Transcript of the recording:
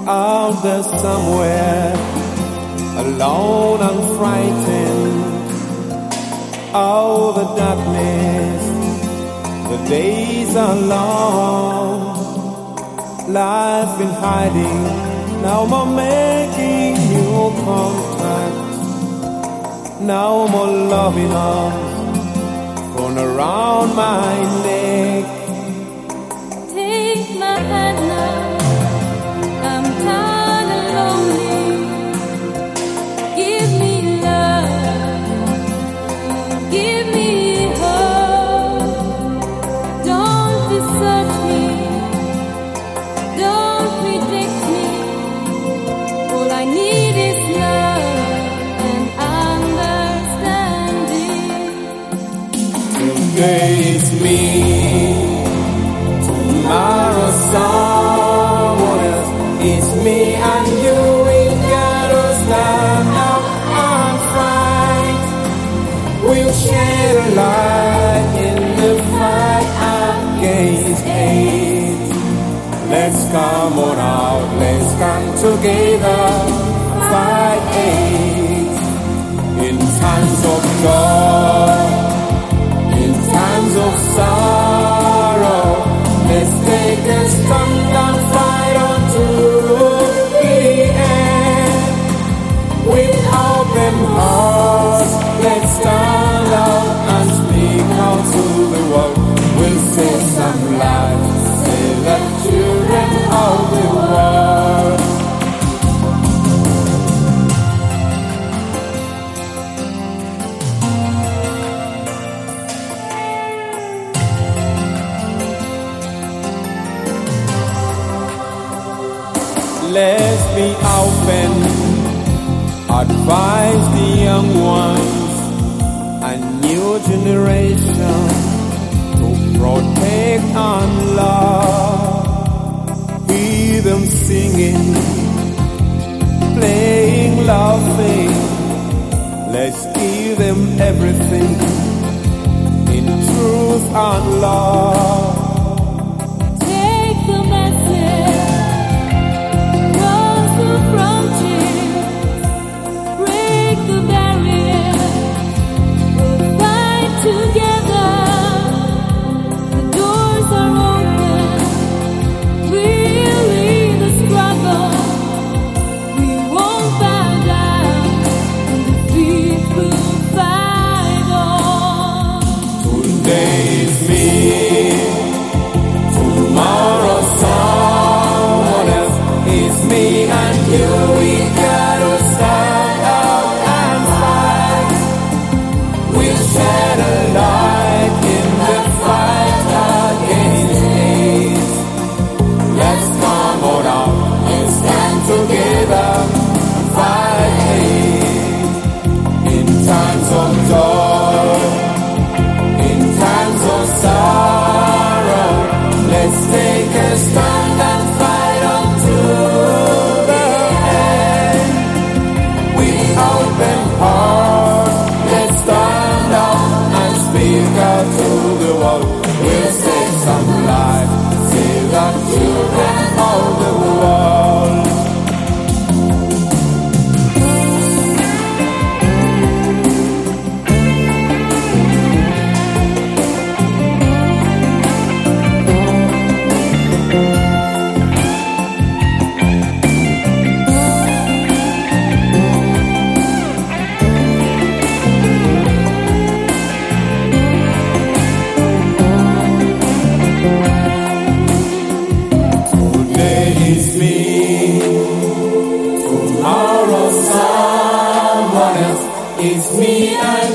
out there somewhere, alone and frightened. Oh, the darkness, the days are long. Life in hiding, now more making new contact. No more loving arms thrown around my neck. Take my hand now, I'm tired and lonely. Give me love, give me hope. Don't desert me, don't reject me. All I need is love and understanding. Today is me, tomorrow someone else. It's me and you, we gotta stand up and fight. We'll shed a light in the fight against hate. Let's come on out, let's come together, fight hate. In times of joy, in times of sorrow, let's take a stand and fight on to the end. With open hearts, let's stand up and speak out to the world. We'll save some lives, save the children of the world. Let's be open, advise the young ones, a new generation to protect and love. Hear them singing, playing, laughing. Let's give them everything in truth and love. Take the message, cross the frontier, break the barrier, we'll fight together. The doors are open, we'll lead the struggle. We won't bow down, and defeat will fight on. Today is me, tomorrow someone else. It's me and you, we gotta stand up and fight. We'll shed a light in the fight against hate. Let's come on out and stand together, fight hate. In times of joy, in times of sorrow, let's take a stand and fight unto the end. With open hearts, let's stand up and speak out to the world. We'll save some lives, save the children of the world. Today is me, tomorrow someone else. It's me and